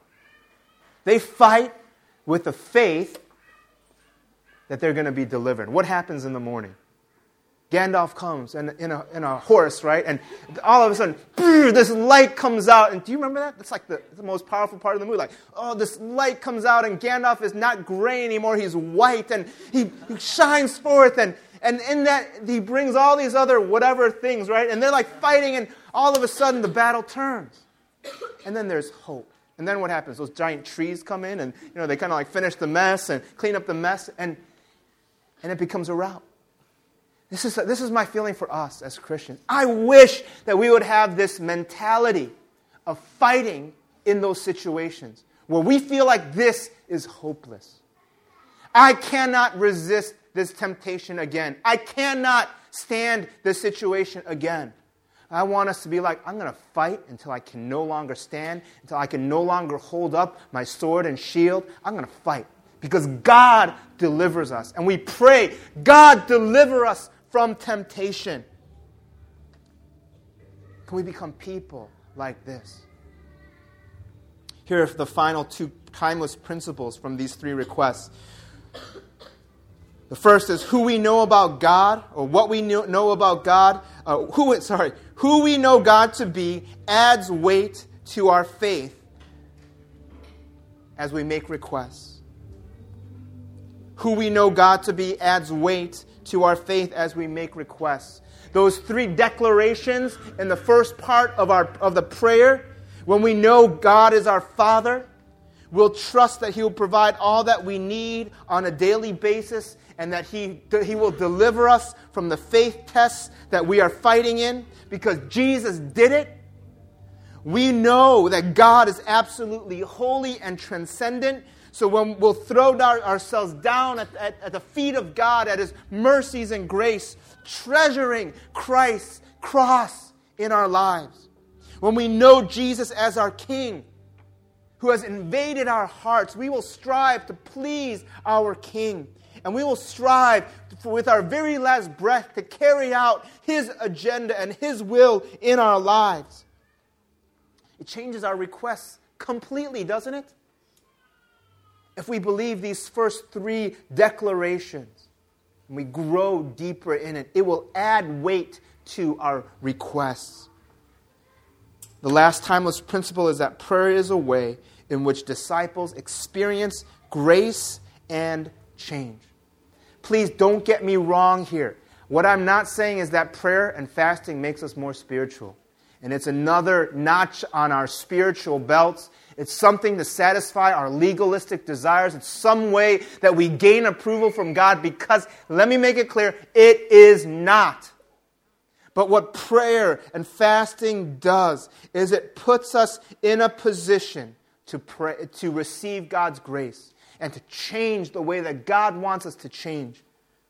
They fight with the faith that they're going to be delivered. What happens in the morning? Gandalf comes and in a, in a horse, right? And all of a sudden, this light comes out. And do you remember that? That's like the, the most powerful part of the movie. Like, oh, this light comes out and Gandalf is not gray anymore. He's white and he, he shines forth. And, and in that, he brings all these other whatever things, right? And they're like fighting and all of a sudden the battle turns. And then there's hope. And then what happens? Those giant trees come in and, you know, they kind of like finish the mess and clean up the mess. And, and it becomes a rout. This is, this is my feeling for us as Christians. I wish that we would have this mentality of fighting in those situations where we feel like this is hopeless. I cannot resist this temptation again. I cannot stand this situation again. I want us to be like, I'm going to fight until I can no longer stand, until I can no longer hold up my sword and shield. I'm going to fight because God delivers us. And we pray, God, deliver us from temptation. Can we become people like this? Here are the final two timeless principles from these three requests. The first is who we know about God, or what we know about God. Uh, who, sorry, who we know God to be adds weight to our faith as we make requests. Who we know God to be adds weight to our faith as we make requests. Those three declarations in the first part of our of the prayer, when we know God is our Father, we'll trust that He will provide all that we need on a daily basis and that He, He will deliver us from the faith tests that we are fighting in because Jesus did it. We know that God is absolutely holy and transcendent. So when we'll throw our, ourselves down at, at, at the feet of God, at His mercies and grace, treasuring Christ's cross in our lives. When we know Jesus as our King, who has invaded our hearts, we will strive to please our King. And we will strive to, with our very last breath to carry out His agenda and His will in our lives. It changes our requests completely, doesn't it? If we believe these first three declarations and we grow deeper in it, it will add weight to our requests. The last timeless principle is that prayer is a way in which disciples experience grace and change. Please don't get me wrong here. What I'm not saying is that prayer and fasting makes us more spiritual. And it's another notch on our spiritual belts. It's something to satisfy our legalistic desires. It's some way that we gain approval from God because, let me make it clear, it is not. But what prayer and fasting does is it puts us in a position to pray, to receive God's grace and to change the way that God wants us to change.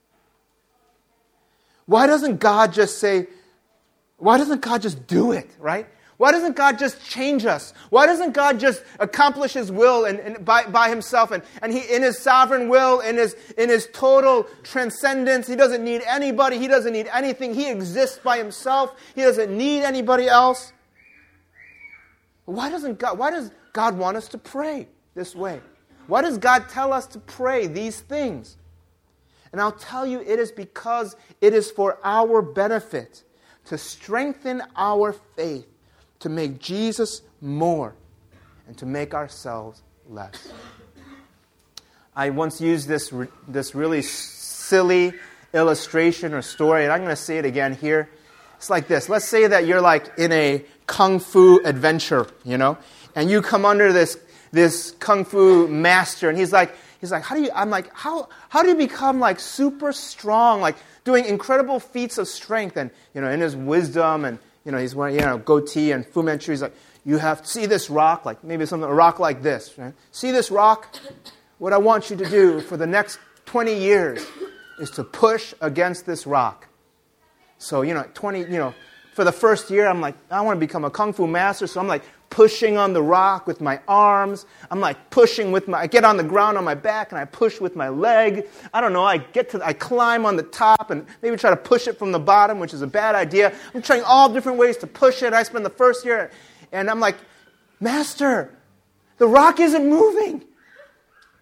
Why doesn't God just say, why doesn't God just do it, right? Why doesn't God just change us? Why doesn't God just accomplish His will and, and by, by Himself and, and He in His sovereign will, in His in His total transcendence? He doesn't need anybody. He doesn't need anything. He exists by Himself. He doesn't need anybody else. Why doesn't God? Why does God want us to pray this way? Why does God tell us to pray these things? And I'll tell you, it is because it is for our benefit to strengthen our faith, to make Jesus more, and to make ourselves less. I once used this, this really silly illustration or story, and I'm going to say it again here. It's like this. Let's say that you're like in a kung fu adventure, you know, and you come under this this kung fu master, and he's like, he's like, how do you? I'm like, how how do you become like super strong, like doing incredible feats of strength? And you know, in his wisdom, and you know, he's wearing you know goatee and Fu Manchu. He's like, you have to see this rock, like maybe something a rock like this. Right? See this rock? What I want you to do for the next twenty years is to push against this rock. So you know, twenty, you know, for the first year, I'm like, I want to become a kung fu master, so I'm like pushing on the rock with my arms. I'm like pushing with my, I get on the ground on my back and I push with my leg. I don't know, I get to, I climb on the top and maybe try to push it from the bottom, which is a bad idea. I'm trying all different ways to push it. I spend the first year and I'm like, Master, the rock isn't moving.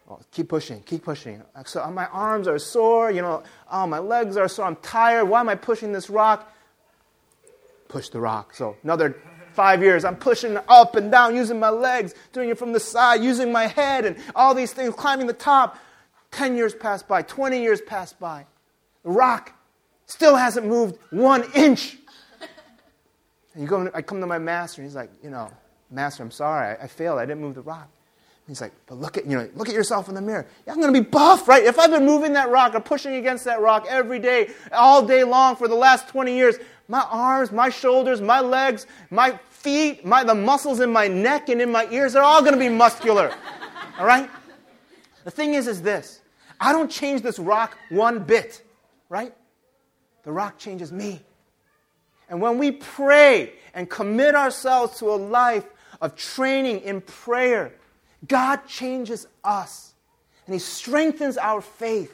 Oh, keep pushing, keep pushing. So my arms are sore, you know, oh, my legs are sore, I'm tired. Why am I pushing this rock? Push the rock. So another five years, I'm pushing up and down, using my legs, doing it from the side, using my head, and all these things, climbing the top. Ten years pass by, twenty years pass by. The rock still hasn't moved one inch. And you go, I come to my master, and he's like, you know, Master, I'm sorry, I, I failed, I didn't move the rock. He's like, but look at, you know, look at yourself in the mirror. Yeah, I'm going to be buff, right? If I've been moving that rock or pushing against that rock every day, all day long for the last twenty years, my arms, my shoulders, my legs, my feet, my the muscles in my neck and in my ears, they're all going to be muscular. All right? The thing is, is this. I don't change this rock one bit, right? The rock changes me. And when we pray and commit ourselves to a life of training in prayer, God changes us, and He strengthens our faith.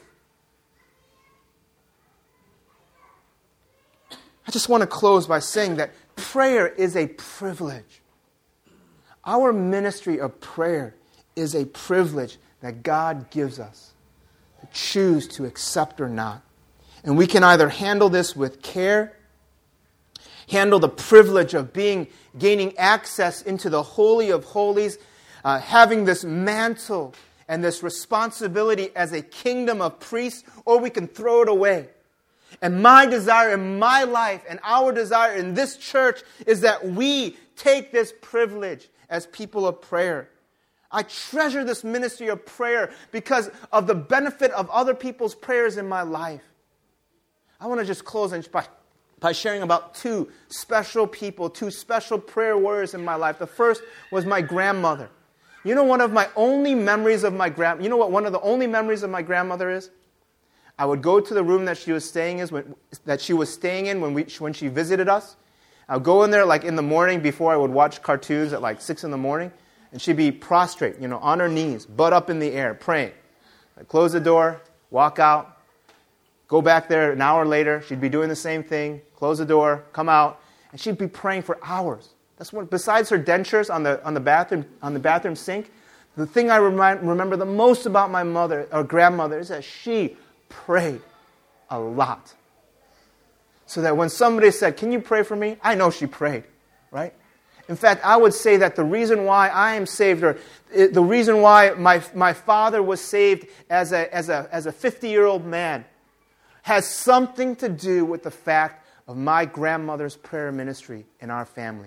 I just want to close by saying that prayer is a privilege. Our ministry of prayer is a privilege that God gives us to choose to accept or not. And we can either handle this with care, handle the privilege of being gaining access into the Holy of Holies, Uh, having this mantle and this responsibility as a kingdom of priests, or we can throw it away. And my desire in my life and our desire in this church is that we take this privilege as people of prayer. I treasure this ministry of prayer because of the benefit of other people's prayers in my life. I want to just close by, by sharing about two special people, two special prayer warriors in my life. The first was my grandmother. You know, one of my only memories of my grand, you know what one of the only memories of my grandmother is? I would go to the room that she was staying in, when, that she was staying in when we when she visited us. I would go in there like in the morning before I would watch cartoons at like six in the morning, and she'd be prostrate, you know, on her knees, butt up in the air, praying. I'd close the door, walk out, go back there an hour later. She'd be doing the same thing, close the door, come out, and she'd be praying for hours. That's what, besides her dentures on the on the bathroom on the bathroom sink, the thing I remind, remember the most about my mother or grandmother is that she prayed a lot. So that when somebody said, "Can you pray for me?" I know she prayed, right? In fact, I would say that the reason why I am saved, or the reason why my my father was saved as a as a as a fifty-year-old man, has something to do with the fact of my grandmother's prayer ministry in our family.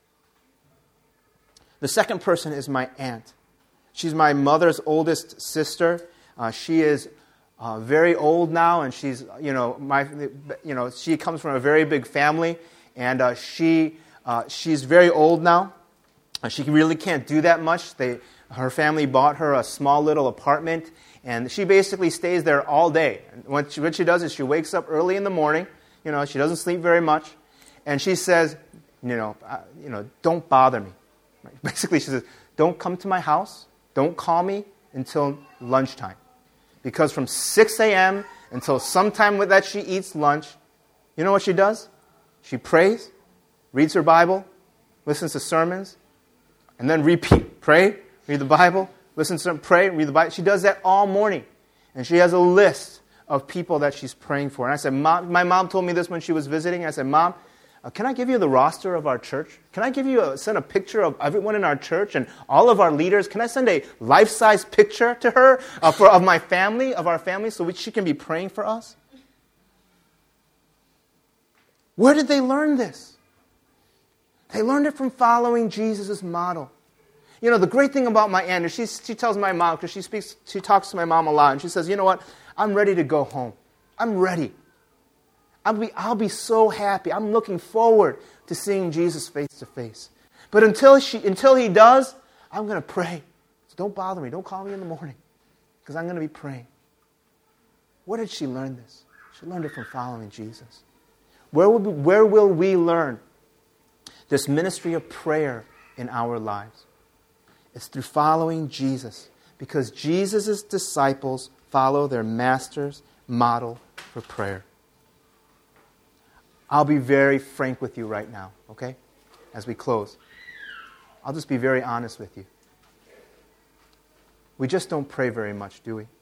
The second person is my aunt. She's my mother's oldest sister. Uh, she is uh, very old now, and she's, you know, my, you know, she comes from a very big family, and uh, she, uh, she's very old now. Uh, she really can't do that much. They, her family bought her a small little apartment, and she basically stays there all day. And what she, what she does is she wakes up early in the morning. You know, she doesn't sleep very much, and she says, you know, uh, you know, don't bother me. Basically, she says, don't come to my house, don't call me until lunchtime. Because from six a.m. until sometime that she eats lunch, you know what she does? She prays, reads her Bible, listens to sermons, and then repeat. Pray, read the Bible, listen to sermon, pray, read the Bible. She does that all morning. And she has a list of people that she's praying for. And I said, Mom, my mom told me this when she was visiting. I said, Mom, Uh, can I give you the roster of our church? Can I give you a, send a picture of everyone in our church and all of our leaders? Can I send a life-size picture to her uh, for, of my family, of our family, so we, she can be praying for us? Where did they learn this? They learned it from following Jesus' model. You know, the great thing about my aunt is she, she tells my mom, because she speaks, she talks to my mom a lot, and she says, you know what? I'm ready to go home. I'm ready. I'll be, I'll be so happy. I'm looking forward to seeing Jesus face to face. But until she, until He does, I'm going to pray. So don't bother me. Don't call me in the morning, because I'm going to be praying. Where did she learn this? She learned it from following Jesus. Where will we, where will we learn this ministry of prayer in our lives? It's through following Jesus, because Jesus' disciples follow their master's model for prayer. I'll be very frank with you right now, okay? As we close. I'll just be very honest with you. we just don't pray very much, do we?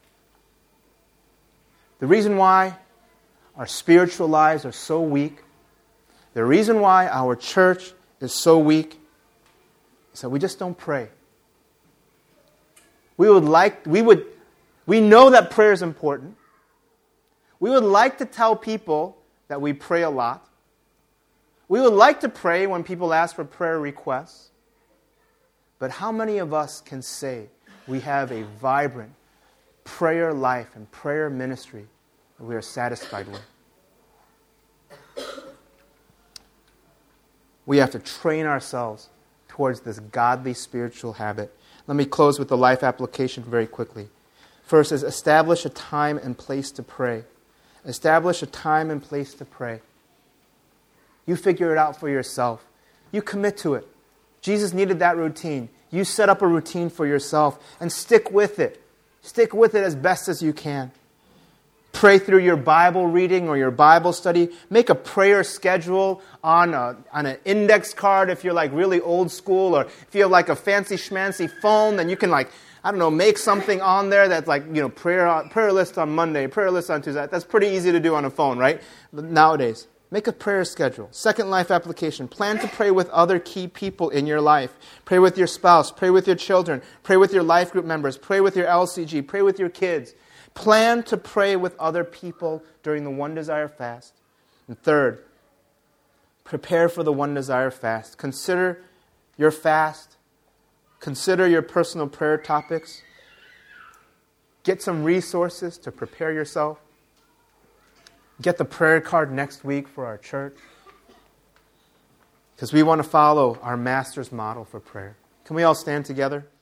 The reason why our spiritual lives are so weak, the reason why our church is so weak, is that we just don't pray. We would like, we would, we know that prayer is important. We would like to tell people that we pray a lot. We would like to pray when people ask for prayer requests. But how many of us can say we have a vibrant prayer life and prayer ministry that we are satisfied with? We have to train ourselves towards this godly spiritual habit. Let me close with the life application very quickly. First is establish a time and place to pray. Establish a time and place to pray. You figure it out for yourself. You commit to it. Jesus needed that routine. You set up a routine for yourself and stick with it. Stick with it as best as you can. Pray through your Bible reading or your Bible study. Make a prayer schedule on, a, on an index card if you're like really old school, or if you have like a fancy schmancy phone, then you can like, I don't know, make something on there that's like, you know, prayer, prayer list on Monday, prayer list on Tuesday. That's pretty easy to do on a phone, right? Nowadays. Make a prayer schedule. Second life application. Plan to pray with other key people in your life. Pray with your spouse. Pray with your children. Pray with your life group members. Pray with your L C G. Pray with your kids. Plan to pray with other people during the One Desire fast. And third, prepare for the One Desire fast. Consider your fast. Consider your personal prayer topics. Get some resources to prepare yourself. Get the prayer card next week for our church. Because we want to follow our Master's model for prayer. Can we all stand together?